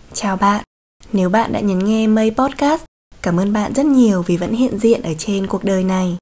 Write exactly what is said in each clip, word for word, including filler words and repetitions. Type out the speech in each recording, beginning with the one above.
Chào bạn, nếu bạn đã nhấn nghe Mây Podcast, cảm ơn bạn rất nhiều vì vẫn hiện diện ở trên cuộc đời này.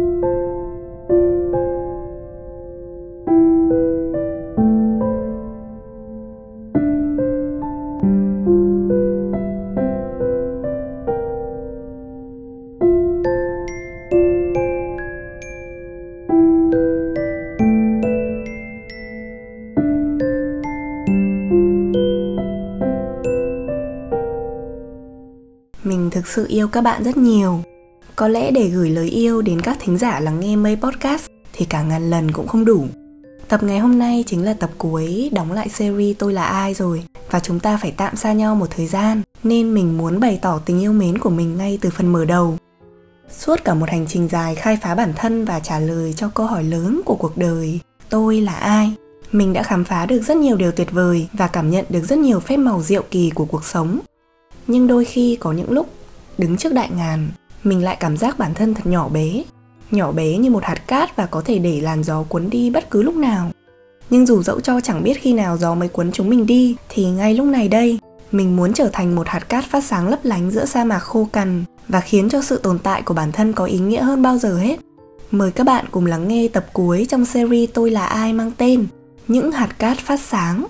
Mình thực sự yêu các bạn rất nhiều. Có lẽ để gửi lời yêu đến các thính giả lắng nghe Mây Podcast thì cả ngàn lần cũng không đủ. Tập ngày hôm nay chính là tập cuối đóng lại series Tôi Là Ai rồi. Và chúng ta phải tạm xa nhau một thời gian, nên mình muốn bày tỏ tình yêu mến của mình ngay từ phần mở đầu. Suốt cả một hành trình dài khai phá bản thân và trả lời cho câu hỏi lớn của cuộc đời, tôi là ai? Mình đã khám phá được rất nhiều điều tuyệt vời và cảm nhận được rất nhiều phép màu diệu kỳ của cuộc sống. Nhưng đôi khi có những lúc đứng trước đại ngàn, mình lại cảm giác bản thân thật nhỏ bé. Nhỏ bé như một hạt cát và có thể để làn gió cuốn đi bất cứ lúc nào. Nhưng dù dẫu cho chẳng biết khi nào gió mới cuốn chúng mình đi, thì ngay lúc này đây, mình muốn trở thành một hạt cát phát sáng lấp lánh giữa sa mạc khô cằn và khiến cho sự tồn tại của bản thân có ý nghĩa hơn bao giờ hết. Mời các bạn cùng lắng nghe tập cuối trong series Tôi Là Ai mang tên Những hạt cát phát sáng.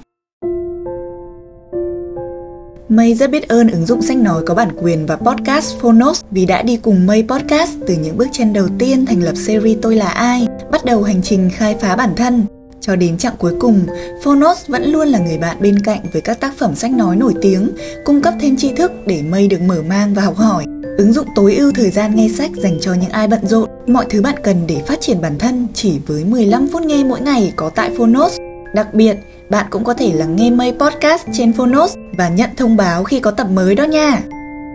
Mây rất biết ơn ứng dụng sách nói có bản quyền và podcast Phonos vì đã đi cùng Mây Podcast từ những bước chân đầu tiên thành lập series Tôi Là Ai, bắt đầu hành trình khai phá bản thân. Cho đến chặng cuối cùng, Phonos vẫn luôn là người bạn bên cạnh với các tác phẩm sách nói nổi tiếng, cung cấp thêm tri thức để Mây được mở mang và học hỏi. Ứng dụng tối ưu thời gian nghe sách dành cho những ai bận rộn, mọi thứ bạn cần để phát triển bản thân chỉ với mười lăm phút nghe mỗi ngày có tại Phonos. Đặc biệt, bạn cũng có thể lắng nghe Mây Podcast trên Phonos và nhận thông báo khi có tập mới đó nha.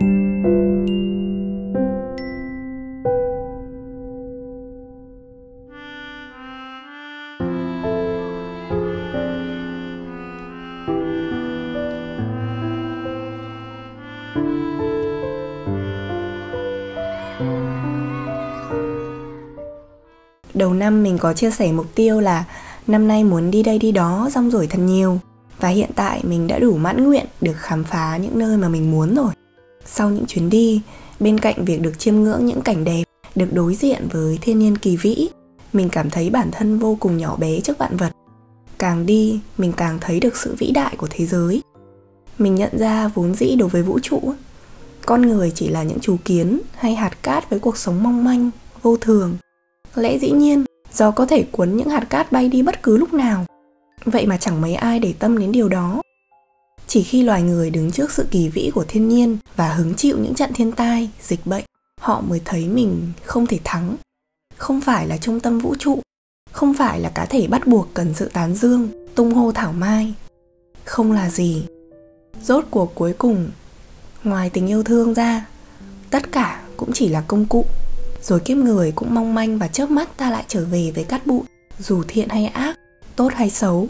Đầu năm mình có chia sẻ mục tiêu là năm nay muốn đi đây đi đó, rong ruổi thật nhiều. Và hiện tại mình đã đủ mãn nguyện được khám phá những nơi mà mình muốn rồi. Sau những chuyến đi, bên cạnh việc được chiêm ngưỡng những cảnh đẹp, được đối diện với thiên nhiên kỳ vĩ, mình cảm thấy bản thân vô cùng nhỏ bé trước vạn vật. Càng đi, mình càng thấy được sự vĩ đại của thế giới. Mình nhận ra vốn dĩ đối với vũ trụ, con người chỉ là những chú kiến hay hạt cát với cuộc sống mong manh, vô thường. Lẽ dĩ nhiên, gió có thể cuốn những hạt cát bay đi bất cứ lúc nào. Vậy mà chẳng mấy ai để tâm đến điều đó. Chỉ khi loài người đứng trước sự kỳ vĩ của thiên nhiên và hứng chịu những trận thiên tai, dịch bệnh, họ mới thấy mình không thể thắng. Không phải là trung tâm vũ trụ, không phải là cá thể bắt buộc cần sự tán dương, tung hô thảo mai. Không là gì. Rốt cuộc cuối cùng, ngoài tình yêu thương ra, tất cả cũng chỉ là công cụ. Rồi kiếp người cũng mong manh và chớp mắt ta lại trở về với cát bụi, dù thiện hay ác, tốt hay xấu.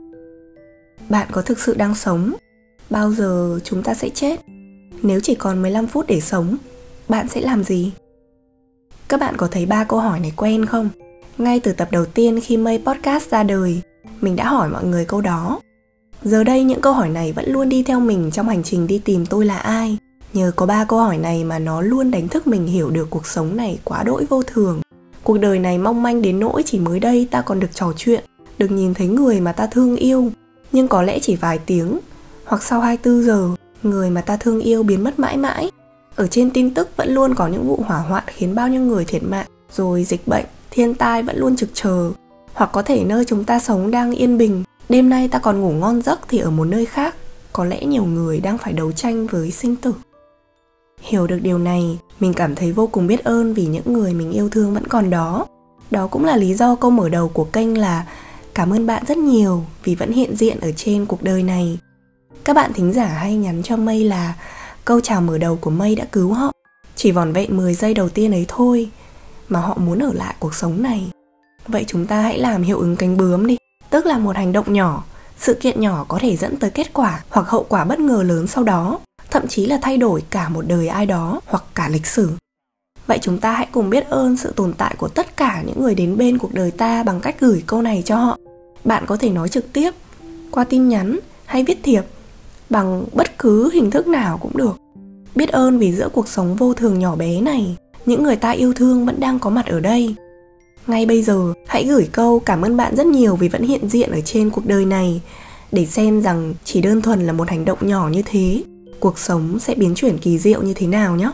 Bạn có thực sự đang sống? Bao giờ chúng ta sẽ chết? Nếu chỉ còn mười lăm phút để sống, bạn sẽ làm gì? Các bạn có thấy ba câu hỏi này quen không? Ngay từ tập đầu tiên khi Mây Podcast ra đời, mình đã hỏi mọi người câu đó. Giờ đây những câu hỏi này vẫn luôn đi theo mình trong hành trình đi tìm tôi là ai. Nhờ có ba câu hỏi này mà nó luôn đánh thức mình hiểu được cuộc sống này quá đỗi vô thường. Cuộc đời này mong manh đến nỗi chỉ mới đây ta còn được trò chuyện, được nhìn thấy người mà ta thương yêu. Nhưng có lẽ chỉ vài tiếng, hoặc sau hai mươi tư giờ, người mà ta thương yêu biến mất mãi mãi. Ở trên tin tức vẫn luôn có những vụ hỏa hoạn khiến bao nhiêu người thiệt mạng. Rồi dịch bệnh, thiên tai vẫn luôn trực chờ. Hoặc có thể nơi chúng ta sống đang yên bình, đêm nay ta còn ngủ ngon giấc thì ở một nơi khác, có lẽ nhiều người đang phải đấu tranh với sinh tử. Hiểu được điều này, mình cảm thấy vô cùng biết ơn vì những người mình yêu thương vẫn còn đó. Đó cũng là lý do câu mở đầu của kênh là cảm ơn bạn rất nhiều vì vẫn hiện diện ở trên cuộc đời này. Các bạn thính giả hay nhắn cho Mây là câu chào mở đầu của Mây đã cứu họ. Chỉ vỏn vẹn mười giây đầu tiên ấy thôi mà họ muốn ở lại cuộc sống này. Vậy chúng ta hãy làm hiệu ứng cánh bướm đi. Tức là một hành động nhỏ, sự kiện nhỏ có thể dẫn tới kết quả hoặc hậu quả bất ngờ lớn sau đó. Thậm chí là thay đổi cả một đời ai đó hoặc cả lịch sử. Vậy chúng ta hãy cùng biết ơn sự tồn tại của tất cả những người đến bên cuộc đời ta bằng cách gửi câu này cho họ. Bạn có thể nói trực tiếp, qua tin nhắn hay viết thiệp. bằng bất cứ hình thức nào cũng được. Biết ơn vì giữa cuộc sống vô thường nhỏ bé này, những người ta yêu thương vẫn đang có mặt ở đây. Ngay bây giờ, hãy gửi câu cảm ơn bạn rất nhiều vì vẫn hiện diện ở trên cuộc đời này, để xem rằng chỉ đơn thuần là một hành động nhỏ như thế, cuộc sống sẽ biến chuyển kỳ diệu như thế nào nhé.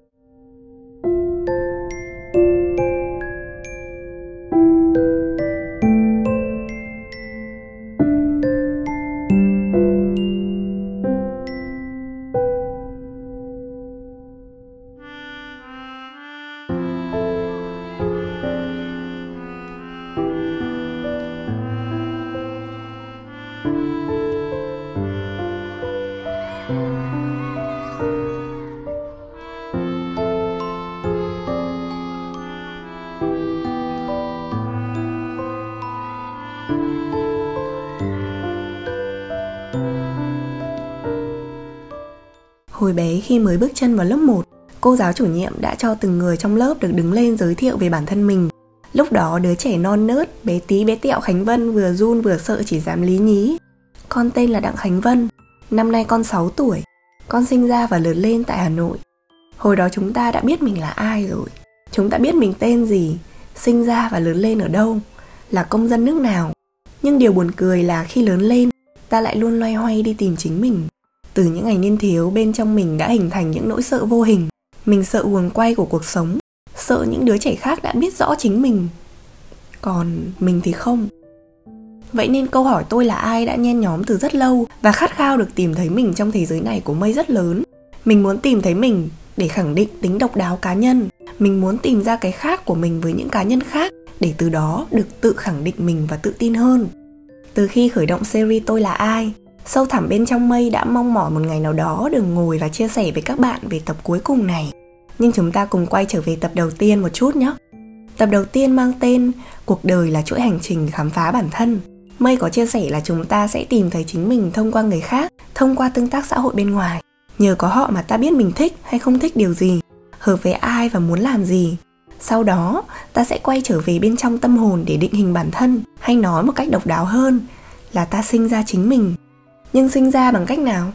Hồi bé khi mới bước chân vào lớp một, cô giáo chủ nhiệm đã cho từng người trong lớp được đứng lên giới thiệu về bản thân mình. Lúc đó đứa trẻ non nớt, bé tí bé tẹo Khánh Vân vừa run vừa sợ chỉ dám lý nhí. Con tên là Đặng Khánh Vân, năm nay con sáu tuổi, con sinh ra và lớn lên tại Hà Nội. Hồi đó chúng ta đã biết mình là ai rồi, chúng ta biết mình tên gì, sinh ra và lớn lên ở đâu, là công dân nước nào. Nhưng điều buồn cười là khi lớn lên, ta lại luôn loay hoay đi tìm chính mình. Từ những ngày niên thiếu, bên trong mình đã hình thành những nỗi sợ vô hình. Mình sợ guồng quay của cuộc sống, sợ những đứa trẻ khác đã biết rõ chính mình, còn mình thì không. Vậy nên câu hỏi tôi là ai đã nhen nhóm từ rất lâu, và khát khao được tìm thấy mình trong thế giới này của Mây rất lớn. Mình muốn tìm thấy mình để khẳng định tính độc đáo cá nhân. Mình muốn tìm ra cái khác của mình với những cá nhân khác, để từ đó được tự khẳng định mình và tự tin hơn. Từ khi khởi động series Tôi là ai, sâu thẳm bên trong Mây đã mong mỏi một ngày nào đó được ngồi và chia sẻ với các bạn về tập cuối cùng này. Nhưng chúng ta cùng quay trở về tập đầu tiên một chút nhé. Tập đầu tiên mang tên Cuộc đời là chuỗi hành trình khám phá bản thân. Mây có chia sẻ là chúng ta sẽ tìm thấy chính mình thông qua người khác, thông qua tương tác xã hội bên ngoài. Nhờ có họ mà ta biết mình thích hay không thích điều gì, hợp với ai và muốn làm gì. Sau đó, ta sẽ quay trở về bên trong tâm hồn để định hình bản thân, hay nói một cách độc đáo hơn là ta sinh ra chính mình. Nhưng sinh ra bằng cách nào?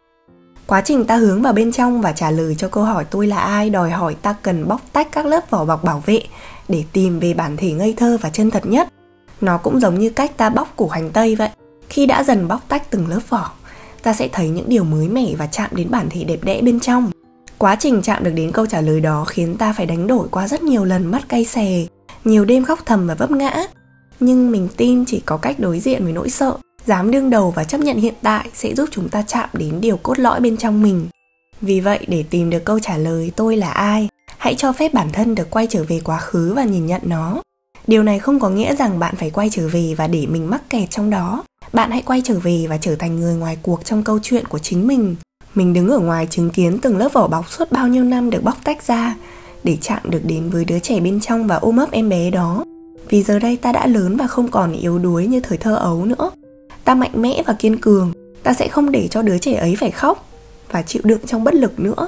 Quá trình ta hướng vào bên trong và trả lời cho câu hỏi tôi là ai đòi hỏi ta cần bóc tách các lớp vỏ bọc bảo vệ để tìm về bản thể ngây thơ và chân thật nhất. Nó cũng giống như cách ta bóc củ hành tây vậy. Khi đã dần bóc tách từng lớp vỏ, ta sẽ thấy những điều mới mẻ và chạm đến bản thể đẹp đẽ bên trong. Quá trình chạm được đến câu trả lời đó khiến ta phải đánh đổi qua rất nhiều lần mắt cay xè, nhiều đêm khóc thầm và vấp ngã. Nhưng mình tin chỉ có cách đối diện với nỗi sợ, dám đương đầu và chấp nhận hiện tại sẽ giúp chúng ta chạm đến điều cốt lõi bên trong mình. Vì vậy, để tìm được câu trả lời tôi là ai, hãy cho phép bản thân được quay trở về quá khứ và nhìn nhận nó. Điều này không có nghĩa rằng bạn phải quay trở về và để mình mắc kẹt trong đó. Bạn hãy quay trở về và trở thành người ngoài cuộc trong câu chuyện của chính mình. Mình đứng ở ngoài chứng kiến từng lớp vỏ bọc suốt bao nhiêu năm được bóc tách ra, để chạm được đến với đứa trẻ bên trong và ôm ấp em bé đó. Vì giờ đây ta đã lớn và không còn yếu đuối như thời thơ ấu nữa. Ta mạnh mẽ và kiên cường. Ta sẽ không để cho đứa trẻ ấy phải khóc và chịu đựng trong bất lực nữa.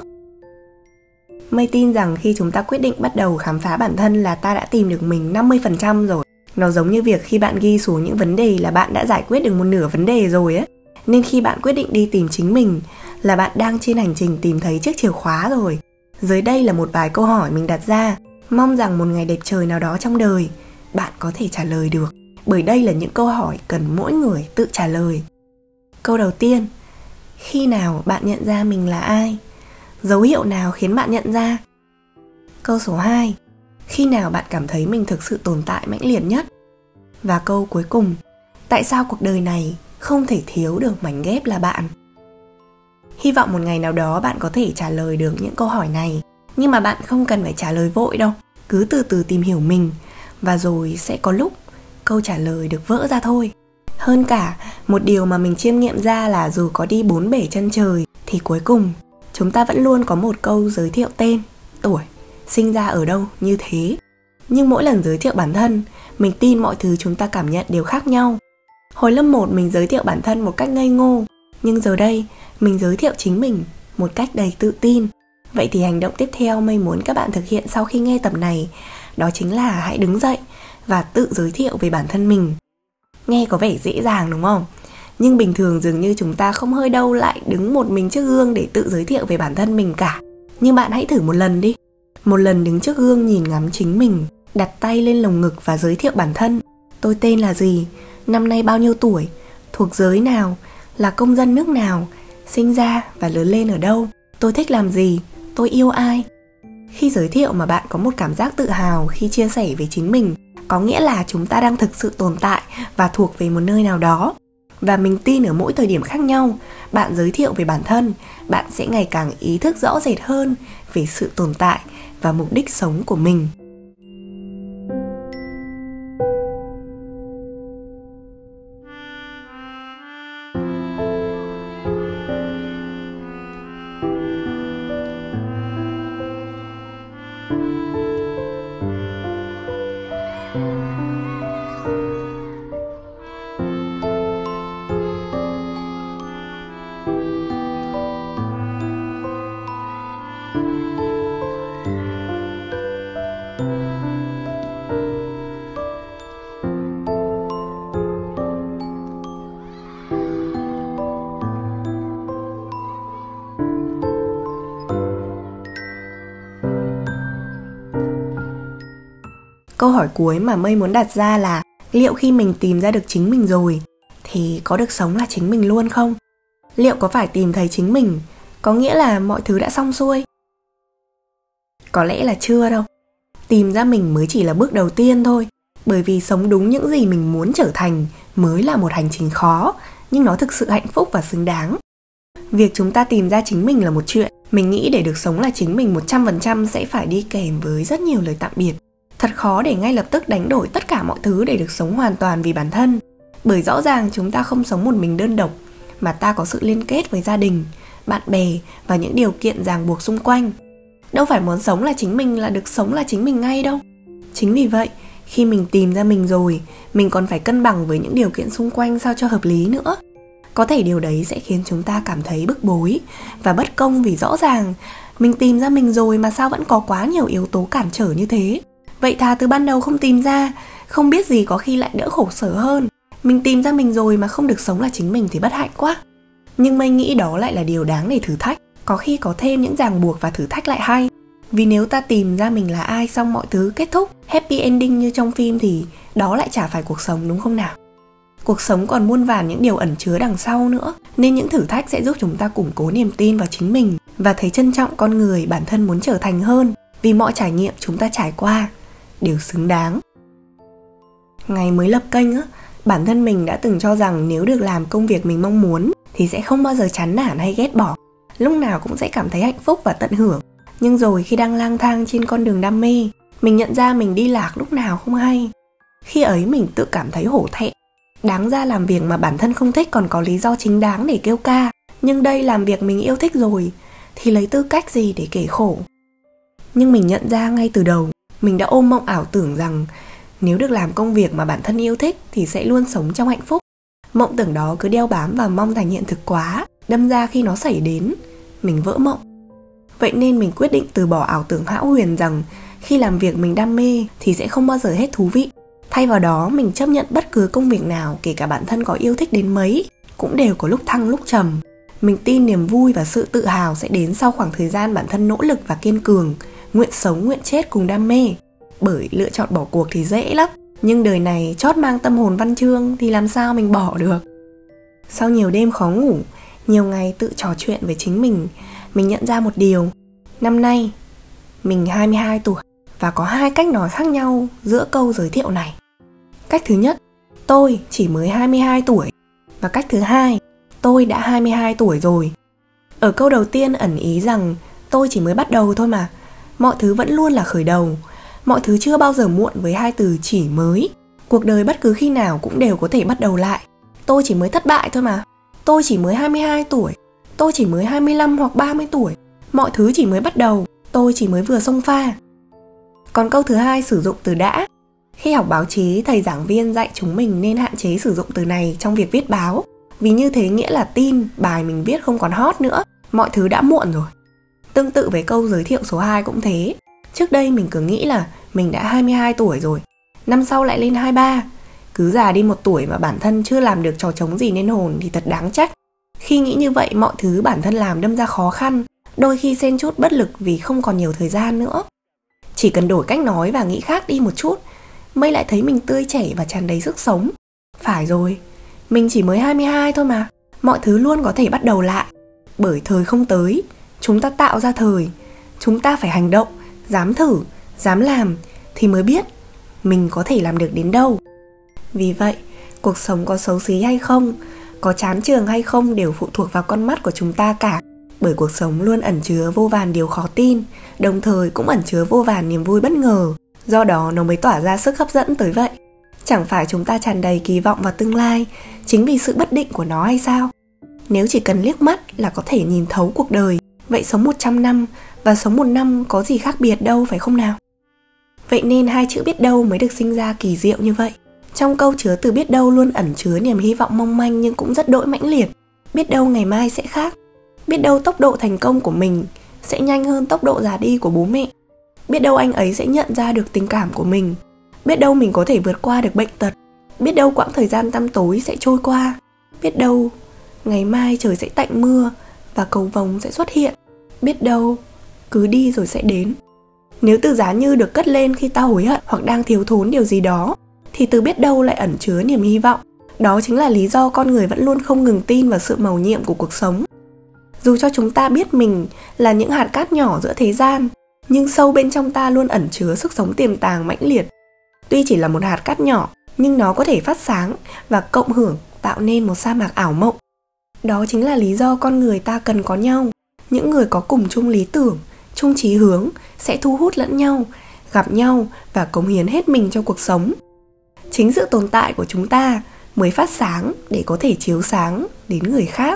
Mây tin rằng khi chúng ta quyết định bắt đầu khám phá bản thân là ta đã tìm được mình năm mươi phần trăm rồi. Nó giống như việc khi bạn ghi xuống những vấn đề là bạn đã giải quyết được một nửa vấn đề rồi ấy. Nên khi bạn quyết định đi tìm chính mình là bạn đang trên hành trình tìm thấy chiếc chìa khóa rồi. Dưới đây là một vài câu hỏi mình đặt ra, mong rằng một ngày đẹp trời nào đó trong đời bạn có thể trả lời được. Bởi đây là những câu hỏi cần mỗi người tự trả lời. Câu đầu tiên, khi nào bạn nhận ra mình là ai? Dấu hiệu nào khiến bạn nhận ra? Câu số hai, khi nào bạn cảm thấy mình thực sự tồn tại mãnh liệt nhất? Và câu cuối cùng, tại sao cuộc đời này không thể thiếu được mảnh ghép là bạn? Hy vọng một ngày nào đó bạn có thể trả lời được những câu hỏi này. Nhưng mà bạn không cần phải trả lời vội đâu. Cứ từ từ tìm hiểu mình, và rồi sẽ có lúc câu trả lời được vỡ ra thôi. Hơn cả, một điều mà mình chiêm nghiệm ra là dù có đi bốn bể chân trời thì cuối cùng chúng ta vẫn luôn có một câu giới thiệu tên, tuổi, sinh ra ở đâu như thế. Nhưng mỗi lần giới thiệu bản thân, mình tin mọi thứ chúng ta cảm nhận đều khác nhau. Hồi lớp một mình giới thiệu bản thân một cách ngây ngô, nhưng giờ đây mình giới thiệu chính mình một cách đầy tự tin. Vậy thì hành động tiếp theo Mây muốn các bạn thực hiện sau khi nghe tập này, đó chính là hãy đứng dậy và tự giới thiệu về bản thân mình. Nghe có vẻ dễ dàng đúng không? Nhưng bình thường dường như chúng ta không hơi đâu lại đứng một mình trước gương để tự giới thiệu về bản thân mình cả. Nhưng bạn hãy thử một lần đi. Một lần đứng trước gương nhìn ngắm chính mình, đặt tay lên lồng ngực và giới thiệu bản thân. Tôi tên là gì? Năm nay bao nhiêu tuổi? Thuộc giới nào? Là công dân nước nào? Sinh ra và lớn lên ở đâu? Tôi thích làm gì? Tôi yêu ai? Khi giới thiệu mà bạn có một cảm giác tự hào khi chia sẻ về chính mình, có nghĩa là chúng ta đang thực sự tồn tại và thuộc về một nơi nào đó. Và mình tin ở mỗi thời điểm khác nhau, bạn giới thiệu về bản thân, bạn sẽ ngày càng ý thức rõ rệt hơn về sự tồn tại và mục đích sống của mình. Câu hỏi cuối mà Mây muốn đặt ra là liệu khi mình tìm ra được chính mình rồi thì có được sống là chính mình luôn không? Liệu có phải tìm thấy chính mình có nghĩa là mọi thứ đã xong xuôi? Có lẽ là chưa đâu. Tìm ra mình mới chỉ là bước đầu tiên thôi. Bởi vì sống đúng những gì mình muốn trở thành mới là một hành trình khó, nhưng nó thực sự hạnh phúc và xứng đáng. Việc chúng ta tìm ra chính mình là một chuyện. Mình nghĩ để được sống là chính mình một trăm phần trăm sẽ phải đi kèm với rất nhiều lời tạm biệt. Thật khó để ngay lập tức đánh đổi tất cả mọi thứ để được sống hoàn toàn vì bản thân. Bởi rõ ràng chúng ta không sống một mình đơn độc, mà ta có sự liên kết với gia đình, bạn bè và những điều kiện ràng buộc xung quanh. Đâu phải muốn sống là chính mình là được sống là chính mình ngay đâu. Chính vì vậy, khi mình tìm ra mình rồi, mình còn phải cân bằng với những điều kiện xung quanh sao cho hợp lý nữa. Có thể điều đấy sẽ khiến chúng ta cảm thấy bức bối và bất công, vì rõ ràng mình tìm ra mình rồi mà sao vẫn có quá nhiều yếu tố cản trở như thế. Vậy thà từ ban đầu không tìm ra, không biết gì có khi lại đỡ khổ sở hơn. Mình tìm ra mình rồi mà không được sống là chính mình thì bất hạnh quá. Nhưng Mây nghĩ đó lại là điều đáng để thử thách. Có khi có thêm những ràng buộc và thử thách lại hay. Vì nếu ta tìm ra mình là ai xong mọi thứ kết thúc happy ending như trong phim thì đó lại chả phải cuộc sống, đúng không nào? Cuộc sống còn muôn vàn những điều ẩn chứa đằng sau nữa. Nên những thử thách sẽ giúp chúng ta củng cố niềm tin vào chính mình và thấy trân trọng con người bản thân muốn trở thành hơn. Vì mọi trải nghiệm chúng ta trải qua đều xứng đáng. Ngày mới lập kênh á, bản thân mình đã từng cho rằng nếu được làm công việc mình mong muốn thì sẽ không bao giờ chán nản hay ghét bỏ. Lúc nào cũng sẽ cảm thấy hạnh phúc và tận hưởng. Nhưng rồi khi đang lang thang trên con đường đam mê, mình nhận ra mình đi lạc lúc nào không hay. Khi ấy mình tự cảm thấy hổ thẹn. Đáng ra làm việc mà bản thân không thích còn có lý do chính đáng để kêu ca. Nhưng đây làm việc mình yêu thích rồi thì lấy tư cách gì để kể khổ. Nhưng mình nhận ra ngay từ đầu, mình đã ôm mộng ảo tưởng rằng nếu được làm công việc mà bản thân yêu thích thì sẽ luôn sống trong hạnh phúc. Mộng tưởng đó cứ đeo bám và mong thành hiện thực quá, đâm ra khi nó xảy đến, mình vỡ mộng. Vậy nên mình quyết định từ bỏ ảo tưởng hão huyền rằng khi làm việc mình đam mê thì sẽ không bao giờ hết thú vị. Thay vào đó, mình chấp nhận bất cứ công việc nào, kể cả bản thân có yêu thích đến mấy, cũng đều có lúc thăng lúc trầm. Mình tin niềm vui và sự tự hào sẽ đến sau khoảng thời gian bản thân nỗ lực và kiên cường, nguyện sống nguyện chết cùng đam mê. Bởi lựa chọn bỏ cuộc thì dễ lắm, nhưng đời này chót mang tâm hồn văn chương thì làm sao mình bỏ được. Sau nhiều đêm khó ngủ, nhiều ngày tự trò chuyện với chính mình, mình nhận ra một điều. Năm nay, mình hai mươi hai tuổi và có hai cách nói khác nhau giữa câu giới thiệu này. Cách thứ nhất, tôi chỉ mới hai mươi hai tuổi. Và cách thứ hai, tôi đã hai mươi hai tuổi rồi. Ở câu đầu tiên ẩn ý rằng tôi chỉ mới bắt đầu thôi mà. Mọi thứ vẫn luôn là khởi đầu. Mọi thứ chưa bao giờ muộn với hai từ chỉ mới. Cuộc đời bất cứ khi nào cũng đều có thể bắt đầu lại. Tôi chỉ mới thất bại thôi mà. Tôi chỉ mới hai mươi hai tuổi. Tôi chỉ mới hai mươi lăm hoặc ba mươi tuổi. Mọi thứ chỉ mới bắt đầu. Tôi chỉ mới vừa xông pha. Còn câu thứ hai sử dụng từ đã. Khi học báo chí, thầy giảng viên dạy chúng mình nên hạn chế sử dụng từ này trong việc viết báo. Vì như thế nghĩa là tin bài mình viết không còn hot nữa. Mọi thứ đã muộn rồi. Tương tự với câu giới thiệu số hai cũng thế. Trước đây mình cứ nghĩ là mình đã hai mươi hai tuổi rồi, năm sau lại lên hai mươi ba. Cứ già đi một tuổi mà bản thân chưa làm được trò trống gì nên hồn thì thật đáng trách. Khi nghĩ như vậy, mọi thứ bản thân làm đâm ra khó khăn, đôi khi xen chút bất lực vì không còn nhiều thời gian nữa. Chỉ cần đổi cách nói và nghĩ khác đi một chút, Mây lại thấy mình tươi trẻ và tràn đầy sức sống. Phải rồi, mình chỉ mới hai mươi hai thôi mà, mọi thứ luôn có thể bắt đầu lại. Bởi thời không tới, chúng ta tạo ra thời. Chúng ta phải hành động, dám thử, dám làm thì mới biết mình có thể làm được đến đâu. Vì vậy, cuộc sống có xấu xí hay không, có chán chường hay không đều phụ thuộc vào con mắt của chúng ta cả. Bởi cuộc sống luôn ẩn chứa vô vàn điều khó tin, đồng thời cũng ẩn chứa vô vàn niềm vui bất ngờ. Do đó nó mới tỏa ra sức hấp dẫn tới vậy. Chẳng phải chúng ta tràn đầy kỳ vọng vào tương lai chính vì sự bất định của nó hay sao? Nếu chỉ cần liếc mắt là có thể nhìn thấu cuộc đời, vậy sống một trăm năm và sống một năm có gì khác biệt đâu, phải không nào? Vậy nên hai chữ biết đâu mới được sinh ra kỳ diệu như vậy. Trong câu chứa từ biết đâu luôn ẩn chứa niềm hy vọng mong manh nhưng cũng rất đỗi mãnh liệt. Biết đâu ngày mai sẽ khác. Biết đâu tốc độ thành công của mình sẽ nhanh hơn tốc độ già đi của bố mẹ. Biết đâu anh ấy sẽ nhận ra được tình cảm của mình. Biết đâu mình có thể vượt qua được bệnh tật. Biết đâu quãng thời gian tăm tối sẽ trôi qua. Biết đâu ngày mai trời sẽ tạnh mưa và cầu vồng sẽ xuất hiện. Biết đâu cứ đi rồi sẽ đến. Nếu từ giá như được cất lên khi ta hối hận hoặc đang thiếu thốn điều gì đó, thì từ biết đâu lại ẩn chứa niềm hy vọng. Đó chính là lý do con người vẫn luôn không ngừng tin vào sự mầu nhiệm của cuộc sống. Dù cho chúng ta biết mình là những hạt cát nhỏ giữa thế gian, nhưng sâu bên trong ta luôn ẩn chứa sức sống tiềm tàng mãnh liệt. Tuy chỉ là một hạt cát nhỏ, nhưng nó có thể phát sáng và cộng hưởng tạo nên một sa mạc ảo mộng. Đó chính là lý do con người ta cần có nhau. Những người có cùng chung lý tưởng, chung chí hướng sẽ thu hút lẫn nhau, gặp nhau và cống hiến hết mình cho cuộc sống. Chính sự tồn tại của chúng ta mới phát sáng để có thể chiếu sáng đến người khác.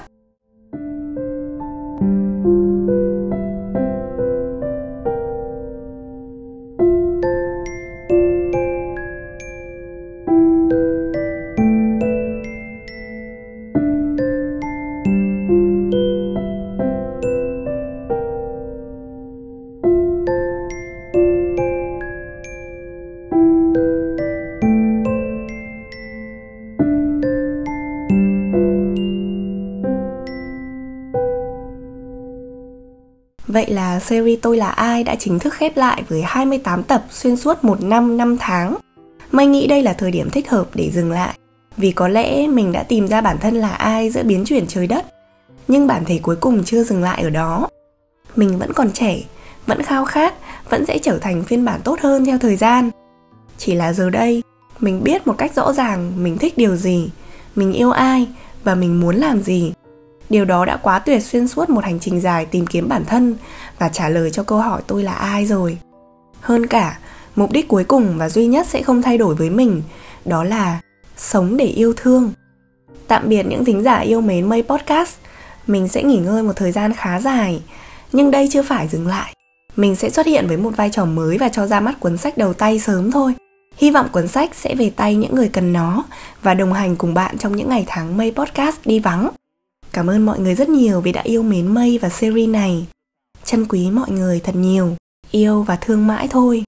Vậy là series Tôi Là Ai đã chính thức khép lại với hai mươi tám tập xuyên suốt một năm năm tháng. Mây nghĩ đây là thời điểm thích hợp để dừng lại, vì có lẽ mình đã tìm ra bản thân là ai giữa biến chuyển trời đất. Nhưng bản thể cuối cùng chưa dừng lại ở đó. Mình vẫn còn trẻ, vẫn khao khát, vẫn sẽ trở thành phiên bản tốt hơn theo thời gian. Chỉ là giờ đây, mình biết một cách rõ ràng mình thích điều gì, mình yêu ai và mình muốn làm gì. Điều đó đã quá tuyệt xuyên suốt một hành trình dài tìm kiếm bản thân và trả lời cho câu hỏi tôi là ai rồi. Hơn cả, mục đích cuối cùng và duy nhất sẽ không thay đổi với mình, đó là sống để yêu thương. Tạm biệt những thính giả yêu mến Mây Podcast. Mình sẽ nghỉ ngơi một thời gian khá dài, nhưng đây chưa phải dừng lại. Mình sẽ xuất hiện với một vai trò mới và cho ra mắt cuốn sách đầu tay sớm thôi. Hy vọng cuốn sách sẽ về tay những người cần nó và đồng hành cùng bạn trong những ngày tháng Mây Podcast đi vắng. Cảm ơn mọi người rất nhiều vì đã yêu mến Mây và series này. Trân quý mọi người thật nhiều. Yêu và thương mãi thôi.